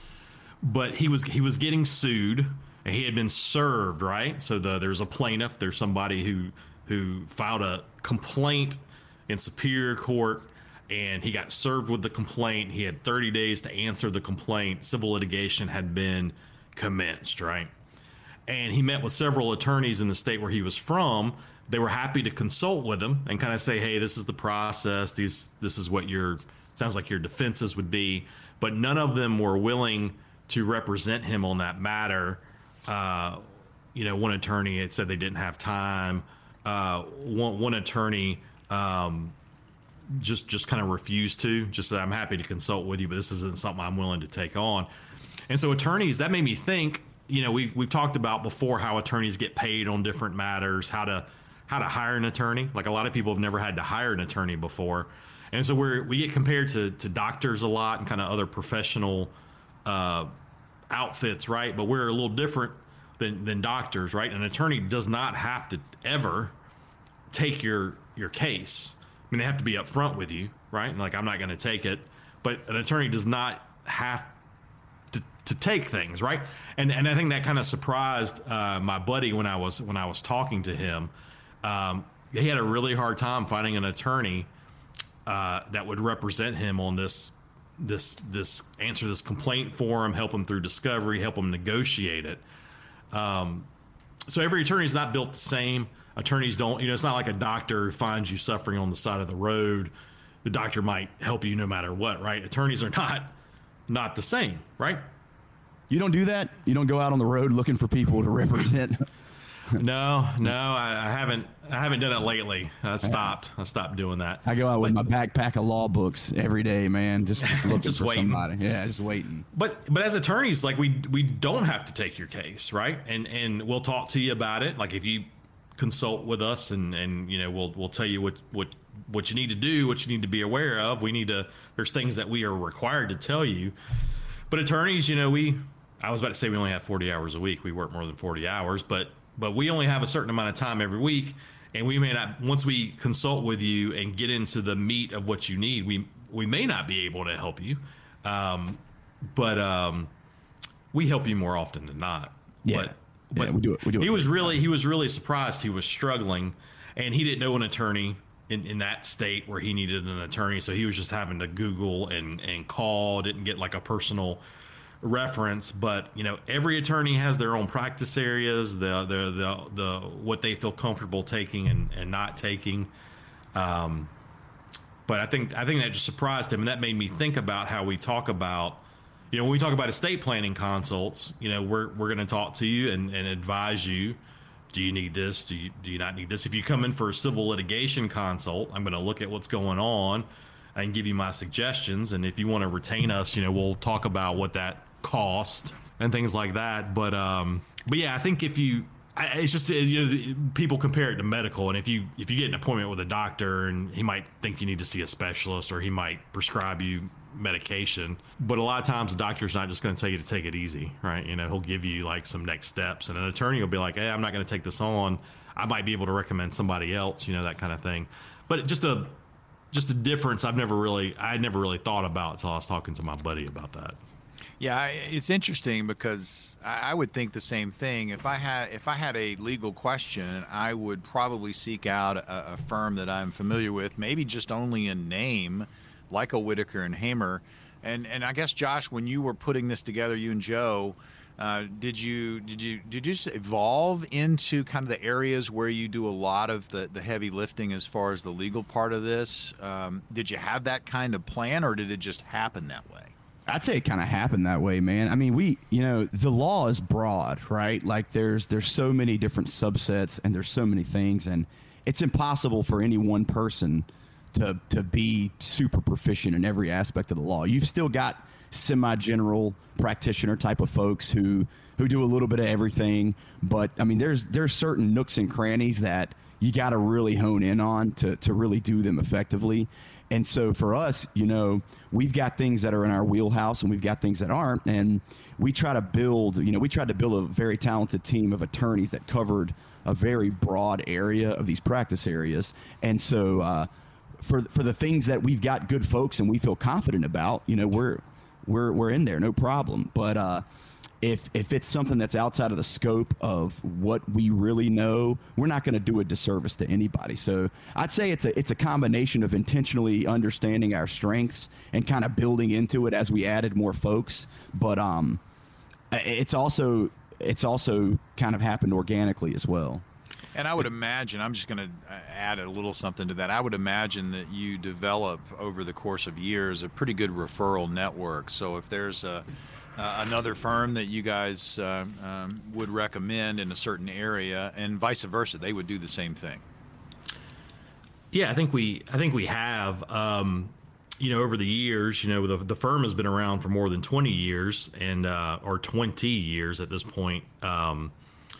but he was he was getting sued, and he had been served. Right. So the there's a plaintiff. There's somebody who who filed a complaint in Superior Court, and he got served with the complaint. He had thirty days to answer the complaint. Civil litigation had been commenced. Right. And he met with several attorneys in the state where he was from. They were happy to consult with him and kind of say, hey, this is the process. These, this is what your, sounds like your defenses would be. But none of them were willing to represent him on that matter. Uh, you know, one attorney had said they didn't have time. Uh, one, one attorney um, just, just kind of refused to, just said, I'm happy to consult with you, but this isn't something I'm willing to take on. And so attorneys, that made me think, you know, we've, we've talked about before how attorneys get paid on different matters, how to, how to hire an attorney. Like a lot of people have never had to hire an attorney before. And so we're, we get compared to, to doctors a lot and kind of other professional uh, outfits, right? But we're a little different than, than doctors, right? An attorney does not have to ever take your, your case. I mean, they have to be upfront with you, right? And like, I'm not going to take it, but an attorney does not have to, to take things, right? And and I think that kind of surprised uh, my buddy when I was when I was talking to him. Um, he had a really hard time finding an attorney uh, that would represent him on this this this answer this complaint for him, help him through discovery, help him negotiate it. Um, so every attorney is not built the same. Attorneys don't, you know, it's not like a doctor who finds you suffering on the side of the road. The doctor might help you no matter what, right? Attorneys are not not the same, right? You don't do that? You don't go out on the road looking for people to represent? No, no, I, I haven't. I haven't done it lately. I stopped. I stopped doing that. I go out with But- my backpack of law books every day, man, just, just looking Just for waiting. somebody. Yeah, just waiting. But but as attorneys, like we we don't have to take your case, right? And and we'll talk to you about it. Like if you consult with us, and and you know we'll we'll tell you what what what you need to do, what you need to be aware of. We need to. There's things that we are required to tell you. But attorneys, you know, we. I was about to say we only have forty hours a week. We work more than forty hours, but but we only have a certain amount of time every week, and we may not. Once we consult with you and get into the meat of what you need, we we may not be able to help you, um, but um, we help you more often than not. Yeah. But, but Yeah, we do it- we do it he was great. really he was really surprised. He was struggling, and he didn't know an attorney in, in that state where he needed an attorney. So he was just having to Google and and call. Didn't get like a personal reference, but you know every attorney has their own practice areas, the the the, the what they feel comfortable taking and, and not taking. Um, but I think I think that just surprised him, and that made me think about how we talk about, you know, when we talk about estate planning consults, you know, we're we're going to talk to you and, and advise you. Do you need this? Do you do you not need this? If you come in for a civil litigation consult, I'm going to look at what's going on and give you my suggestions. And if you want to retain us, you know, we'll talk about what that cost and things like that. But um, but yeah, I think if you, I, it's just you know people compare it to medical, and if you if you get an appointment with a doctor and he might think you need to see a specialist, or he might prescribe you medication, but a lot of times the doctor's not just going to tell you to take it easy, right? You know, he'll give you like some next steps, and an attorney will be like, hey, I'm not going to take this on. I might be able to recommend somebody else, you know, that kind of thing. But just a just a difference I've never really I never really thought about until I was talking to my buddy about that. Yeah, I- it's interesting because I I would think the same thing. If I had if I had a legal question, I would probably seek out a, a firm that I'm familiar with, maybe just only in name, like a Whitaker and Hamer. And and I guess Josh, when you were putting this together, you and Joe, uh, did you did you did you just evolve into kind of the areas where you do a lot of the the heavy lifting as far as the legal part of this? Um, did you have that kind of plan, or did it just happen that way? I'd say it kind of happened that way, man. I mean, we, you know, the law is broad, right? Like there's there's so many different subsets, and there's so many things, and it's impossible for any one person to to be super proficient in every aspect of the law. You've still got semi-general practitioner type of folks who who do a little bit of everything, but I mean, there's there's certain nooks and crannies that you got to really hone in on to to really do them effectively. And so for us, you know, we've got things that are in our wheelhouse and we've got things that aren't, and we try to build, you know, we tried to build a very talented team of attorneys that covered a very broad area of these practice areas. And so uh, for for the things that we've got good folks and we feel confident about, you know, we're we're we're in there, no problem. But uh, if if it's something that's outside of the scope of what we really know, we're not going to do a disservice to anybody. So I'd say it's a it's a combination of intentionally understanding our strengths and kind of building into it as we added more folks. But um, it's also it's also kind of happened organically as well. And I would imagine, I'm just going to add a little something to that. I would imagine that you develop over the course of years a pretty good referral network. So if there's a, uh, another firm that you guys uh, um, would recommend in a certain area, and vice versa, they would do the same thing. Yeah, I think we I think we have. Um, you know, over the years, you know, the, the firm has been around for more than twenty years, and uh, or twenty years at this point. Um,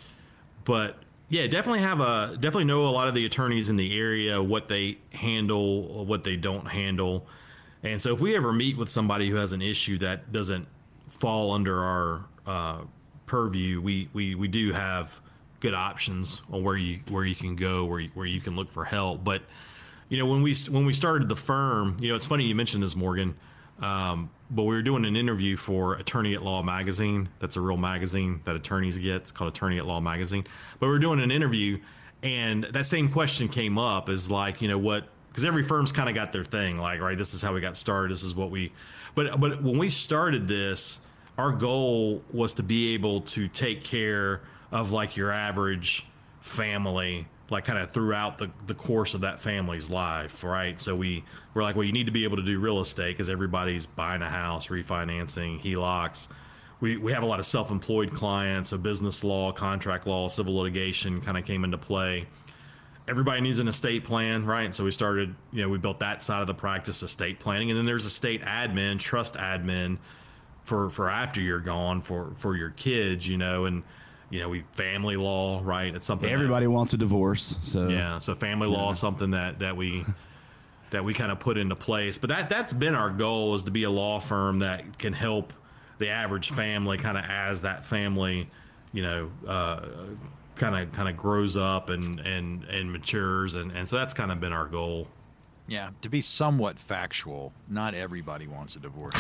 but yeah, definitely have a definitely know a lot of the attorneys in the area, what they handle, what they don't handle. And so if we ever meet with somebody who has an issue that doesn't fall under our uh, purview, we, we, we do have good options on where you where you can go, where you, where you can look for help. But you know, when we when we started the firm, you know, it's funny you mentioned this, Morgan. Um, but we were doing an interview for Attorney at Law magazine. That's a real magazine that attorneys get. It's called Attorney at Law magazine. But we were doing an interview, and that same question came up, is like, you know, what, because every firm's kind of got their thing, like, right, this is how we got started. This is what we, but, but when we started this, our goal was to be able to take care of like your average family, like kind of throughout the, the course of that family's life, right? So we we're like, well, you need to be able to do real estate because everybody's buying a house, refinancing, H E L O Cs. We we have a lot of self-employed clients, so business law, contract law, civil litigation kind of came into play. Everybody needs an estate plan, right? So we started, you know, we built that side of the practice, estate planning, and then there's estate admin, trust admin for for after you're gone for for your kids, you know, and you know, we family law, right? It's something everybody that, wants a divorce. So yeah, so family law yeah. is something that that we that we kind of put into place. But that that's been our goal, is to be a law firm that can help the average family kind of as that family, you know, uh, kind of kind of grows up and and and matures, and and so that's kind of been our goal. Yeah, to be somewhat factual, not everybody wants a divorce.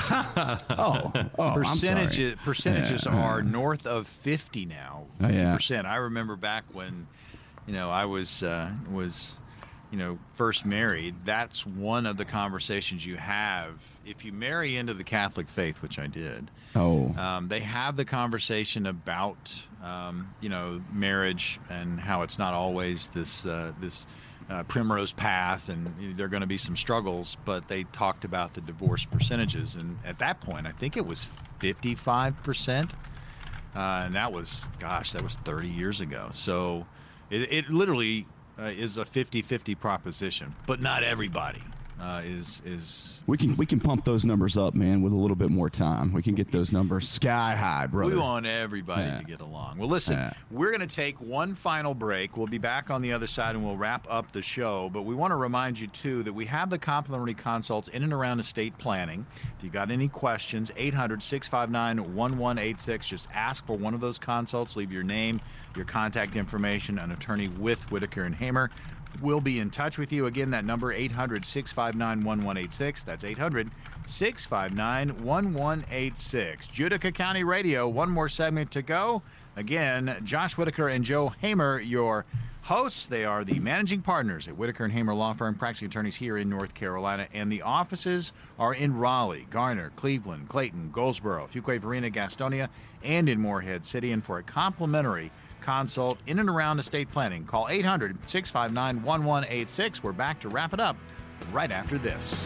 oh, oh percentages I'm sorry. percentages yeah. are north of fifty now. Oh, Fifty yeah. percent. I remember back when, you know, I was uh, was, you know, first married. That's one of the conversations you have if you marry into the Catholic faith, which I did. Oh, Um, they have the conversation about, um, you know, marriage and how it's not always this uh, this. Uh, primrose path, and there are going to be some struggles, but they talked about the divorce percentages, and at that point I think it was fifty-five percent, uh, and that was, gosh, that was thirty years ago. So it, it literally uh, is a fifty-fifty proposition, but not everybody uh, is is we can we can pump those numbers up, man, with a little bit more time. We can get those numbers sky high, brother. We want everybody Yeah. to get along. Well, listen, Yeah. we're going to take one final break. We'll be back on the other side, and we'll wrap up the show. But we want to remind you, too, that we have the complimentary consults in and around estate planning. If you got any questions, eight hundred, six five nine, one one eight six. Just ask for one of those consults. Leave your name, your contact information. An attorney with Whitaker and Hamer will be in touch with you. Again, that number, eight hundred, six five nine, one one eight six. That's eight hundred, six five nine, one one eight six. Judica County Radio, one more segment to go. Again, Josh Whitaker and Joe Hamer, your hosts. They are the managing partners at Whitaker and Hamer Law Firm, practicing attorneys here in North Carolina, and the offices are in Raleigh, Garner, Cleveland, Clayton, Goldsboro, Fuquay, Varina, Gastonia, and in Morehead City. And for a complimentary consult in and around estate planning, call eight hundred, six five nine, one one eight six. We're back to wrap it up right after this.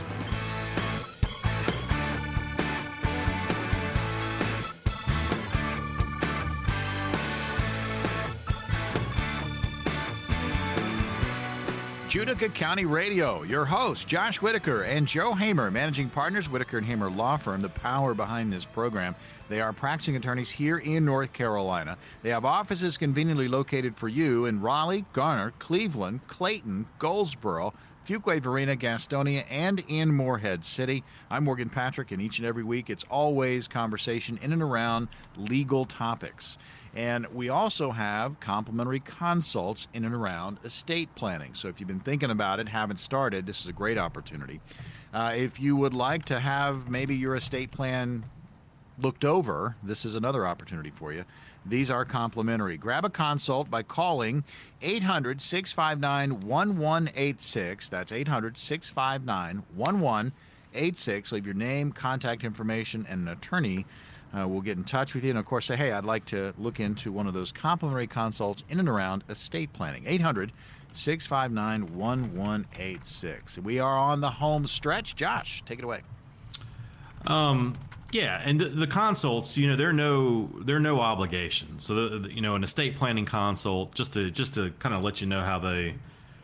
Judica County Radio. Your host, Josh Whitaker and Joe Hamer, managing partners, Whitaker and Hamer Law Firm, the power behind this program. They are practicing attorneys here in North Carolina. They have offices conveniently located for you in Raleigh, Garner, Cleveland, Clayton, Goldsboro, Fuquay, Varina, Gastonia, and in Morehead City. I'm Morgan Patrick, and each and every week it's always conversation in and around legal topics. And we also have complimentary consults in and around estate planning. So if you've been thinking about it, haven't started, this is a great opportunity. Uh, if you would like to have maybe your estate plan looked over, this is another opportunity for you. These are complimentary. Grab a consult by calling eight hundred, six five nine, one one eight six. That's eight hundred, six five nine, one one eight six. Leave your name, contact information, and an attorney uh, will get in touch with you. And, of course, say, hey, I'd like to look into one of those complimentary consults in and around estate planning. eight hundred, six five nine, one one eight six. We are on the home stretch. Josh, take it away. Um... Yeah, and the, the consults, you know, they're no they're no obligation. So, the, the, you know, an estate planning consult, just to just to kind of let you know how they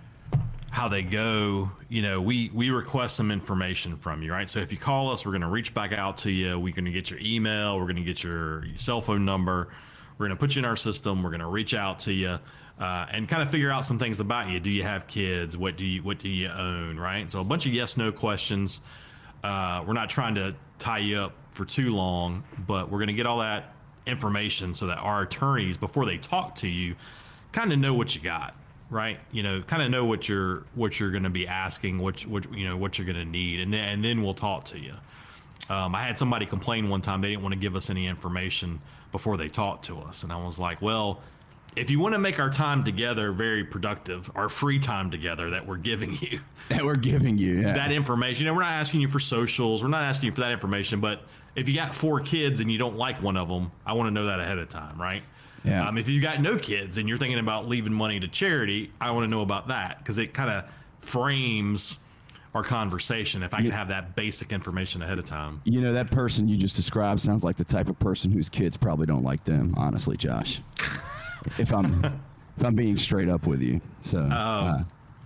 how they go. You know, we we request some information from you, right? So if you call us, we're going to reach back out to you. We're going to get your email. We're going to get your cell phone number. We're going to put you in our system. We're going to reach out to you uh, and kind of figure out some things about you. Do you have kids? What do you what do you own? Right? So a bunch of yes no questions. Uh, we're not trying to tie you up for too long, but we're going to get all that information so that our attorneys, before they talk to you, kind of know what you got, right? You know, kind of know what you're what you're going to be asking, what what you know what you're going to need, and then and then we'll talk to you. Um, I had somebody complain one time they didn't want to give us any information before they talked to us, and I was like, well, if you want to make our time together very productive, our free time together that we're giving you, that we're giving you yeah. that information, you know, we're not asking you for socials, we're not asking you for that information, but if you got four kids and you don't like one of them, I want to know that ahead of time, right? Yeah. Um, if you got no kids and you're thinking about leaving money to charity, I want to know about that because it kind of frames our conversation if I can have that basic information ahead of time. You know, that person you just described sounds like the type of person whose kids probably don't like them, honestly, Josh. if I'm if I'm being straight up with you. So um, uh,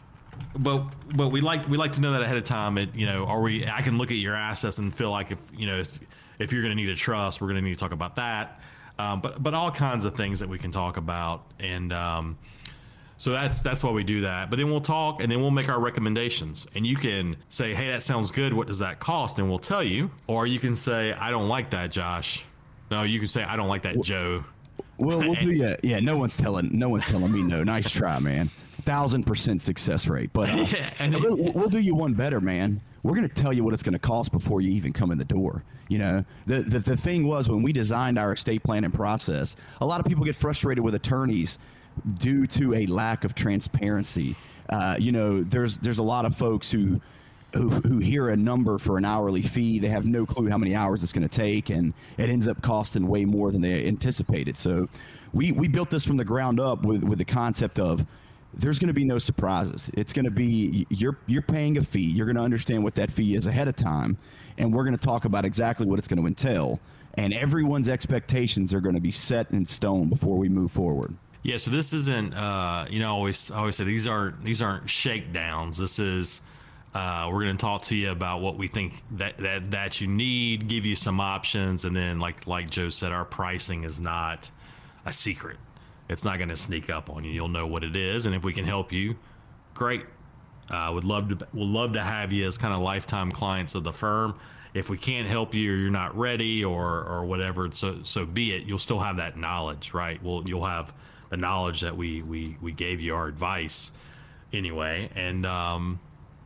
But but we like we like to know that ahead of time. It you know, are we? I can look at your assets and feel like if you know if, if you're going to need a trust, we're going to need to talk about that. Um, but but all kinds of things that we can talk about, and um, so that's that's why we do that. But then we'll talk, and then we'll make our recommendations. And you can say, hey, that sounds good. What does that cost? And we'll tell you. Or you can say, I don't like that, Josh. No, you can say, I don't like that, Joe. We'll we'll do yeah yeah. No one's telling no one's telling me no. Nice try, man. Thousand percent success rate, but uh, yeah, and we'll, we'll do you one better, man. We're going to tell you what it's going to cost before you even come in the door. You know, the, the the thing was when we designed our estate planning process, a lot of people get frustrated with attorneys due to a lack of transparency. Uh, you know, there's there's a lot of folks who. Who, who hear a number for an hourly fee. They have no clue how many hours it's going to take, and it ends up costing way more than they anticipated. So we, we built this from the ground up with, with the concept of there's going to be no surprises. It's going to be you're you're paying a fee. You're going to understand what that fee is ahead of time, and we're going to talk about exactly what it's going to entail. And everyone's expectations are going to be set in stone before we move forward. Yeah. So this isn't, uh, you know, I always I always say these aren't these aren't shakedowns. This is Uh, we're going to talk to you about what we think that, that, that you need, give you some options, and then like like Joe said, our pricing is not a secret. It's not going to sneak up on you. You'll know what it is, and if we can help you, great. Uh, would love to would love to have you as kind of lifetime clients of the firm. If we can't help you, or you're not ready, or or whatever, so so be it. You'll still have that knowledge, right? Well, you'll have the knowledge that we we we gave you our advice anyway, and um.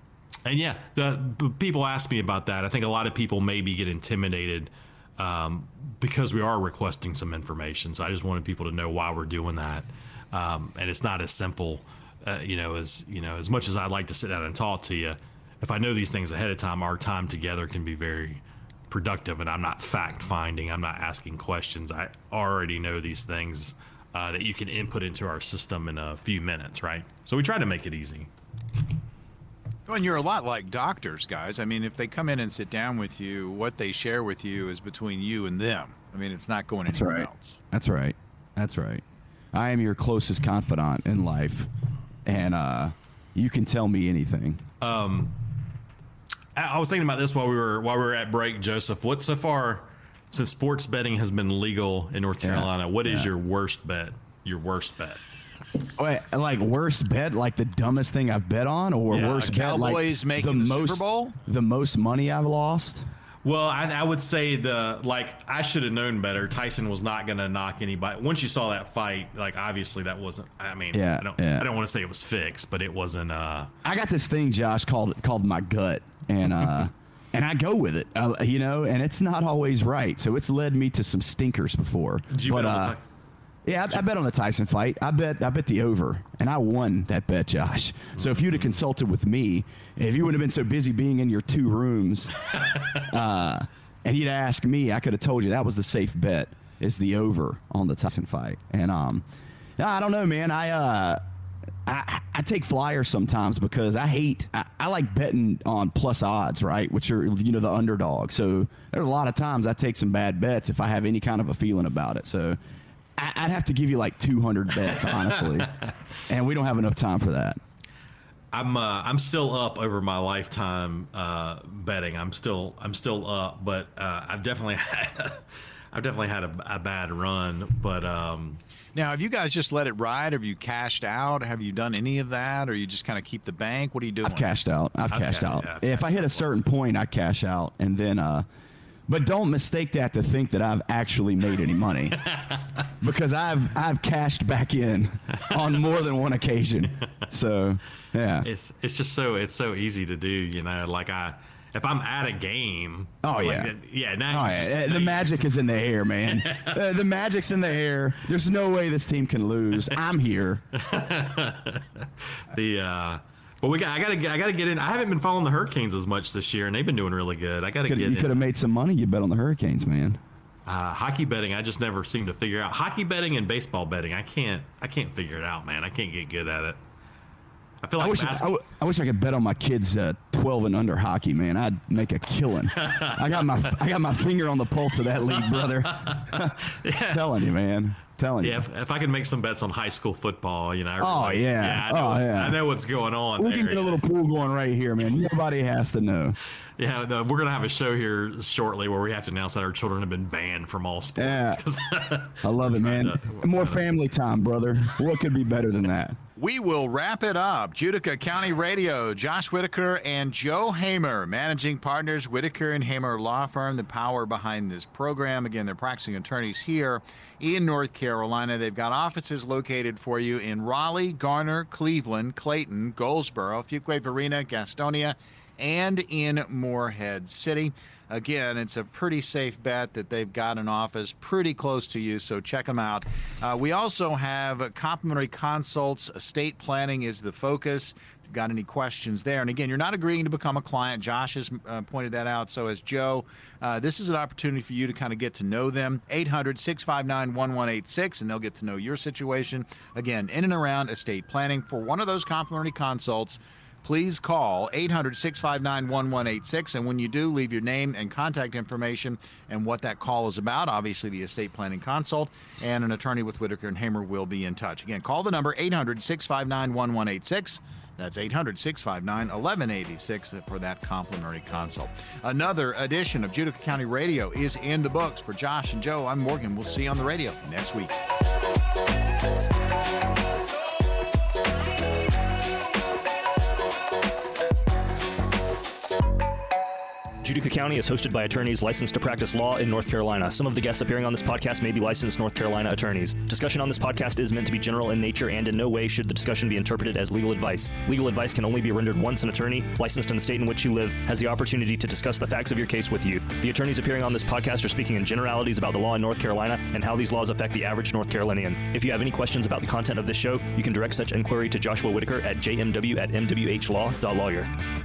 And yeah, the people ask me about that. I think a lot of people maybe get intimidated um, because we are requesting some information. So I just wanted people to know why we're doing that. Um, and it's not as simple, uh, you know, as you know, as much as I'd like to sit down and talk to you. If I know these things ahead of time, our time together can be very productive. And I'm not fact finding. I'm not asking questions. I already know these things uh, that you can input into our system in a few minutes, right? So we try to make it easy. Well, and you're a lot like doctors, guys. I mean, if they come in and sit down with you, what they share with you is between you and them. I mean, it's not going anywhere right. else. That's right. That's right. I am your closest confidant in life. And, uh, you can tell me anything. Um, I, I was thinking about this while we were while we were at break, Joseph. What so far since sports betting has been legal in North Carolina? Yeah. What is yeah. your worst bet? Your worst bet? Wait, like worst bet, like the dumbest thing I've bet on, or yeah, worst bet, like making the, the most Super Bowl? the most money I've lost. Well, I, I would say the like I should have known better. Tyson was not going to knock anybody. Once you saw that fight, like obviously that wasn't. I mean, yeah, I don't. yeah. I don't want to say it was fixed, but it wasn't. Uh, I got this thing, Josh, called called my gut, and uh, and I go with it, uh, you know, and it's not always right. So it's led me to some stinkers before. Did you but, bet on uh, the Ty- Yeah, I, I bet on the Tyson fight. I bet I bet the over, and I won that bet, Josh. So if you'd have consulted with me, if you wouldn't have been so busy being in your two rooms, uh, and you'd asked me, I could have told you that was the safe bet, is the over on the Tyson fight. And um, I don't know, man. I uh, I, I take flyers sometimes because I hate. I, I like betting on plus odds, right? Which are, you know, the underdog. So there's a lot of times I take some bad bets if I have any kind of a feeling about it. So I'd have to give you like two hundred bets, honestly, and we don't have enough time for that. I'm uh, I'm still up over my lifetime uh, betting. I'm still I'm still up, but uh, I've definitely had I've definitely had a, a bad run. But um, now, have you guys just let it ride? Have you cashed out? Have you done any of that, or you just kind of keep the bank? What are you doing? I've cashed out. I've, I've cashed, cashed out. Yeah, if I hit a certain point, I cash out, and then. Uh, But don't mistake that to think that I've actually made any money, because I've I've cashed back in on more than one occasion. So yeah, it's it's just so it's so easy to do, you know. Like I, if I'm at a game, oh like, yeah, yeah, now oh, just, yeah. the magic is in the air, man. uh, the magic's in the air. There's no way this team can lose. I'm here. the. uh But we got. I gotta. I gotta get in. I haven't been following the Hurricanes as much this year, and they've been doing really good. I gotta could, get. You in. could have made some money. You bet on the Hurricanes, man. Uh, hockey betting, I just never seem to figure out. Hockey betting and baseball betting, I can't. I can't figure it out, man. I can't get good at it. I feel like I wish, bas- I, I, I wish I could bet on my kids uh, twelve and under hockey, man. I'd make a killing. I got my I got my finger on the pulse of that league, brother. yeah. Telling you, man. Telling yeah, you. If, if I can make some bets on high school football, you know. I oh really, yeah. yeah, I know, oh yeah. I know what's going on. We there. can get a little pool going right here, man. Nobody has to know. Yeah, the, we're gonna have a show here shortly where we have to announce that our children have been banned from all sports. Yeah. I love it, man. To, More family time, brother. What could be better than that? We will wrap it up. Judica County Radio, Josh Whitaker and Joe Hamer, managing partners, Whitaker and Hamer Law Firm, the power behind this program. Again, they're practicing attorneys here in North Carolina. They've got offices located for you in Raleigh, Garner, Cleveland, Clayton, Goldsboro, Fuquay-Varina, Gastonia, and in Morehead City. Again, it's a pretty safe bet that they've got an office pretty close to you, so check them out. Uh, we also have complimentary consults. Estate planning is the focus. If you've got any questions there. And again, you're not agreeing to become a client. Josh has uh, pointed that out. So as Joe, uh, this is an opportunity for you to kind of get to know them. eight hundred, six five nine, one one eight six, and they'll get to know your situation. Again, in and around estate planning. For one of those complimentary consults, please call eight hundred, six five nine, one one eight six, and when you do, leave your name and contact information and what that call is about. Obviously, the estate planning consult, and an attorney with Whitaker and Hamer will be in touch. Again, call the number eight hundred, six five nine, one one eight six. That's eight hundred, six five nine, one one eight six for that complimentary consult. Another edition of Judica County Radio is in the books. For Josh and Joe, I'm Morgan. We'll see you on the radio next week. Judica County is hosted by attorneys licensed to practice law in North Carolina. Some of the guests appearing on this podcast may be licensed North Carolina attorneys. Discussion on this podcast is meant to be general in nature, and in no way should the discussion be interpreted as legal advice. Legal advice can only be rendered once. An attorney licensed in the state in which you live has the opportunity to discuss the facts of your case with you. The attorneys appearing on this podcast are speaking in generalities about the law in North Carolina and how these laws affect the average North Carolinian. If you have any questions about the content of this show, you can direct such inquiry to Joshua Whitaker at j m w at m w h law dot lawyer.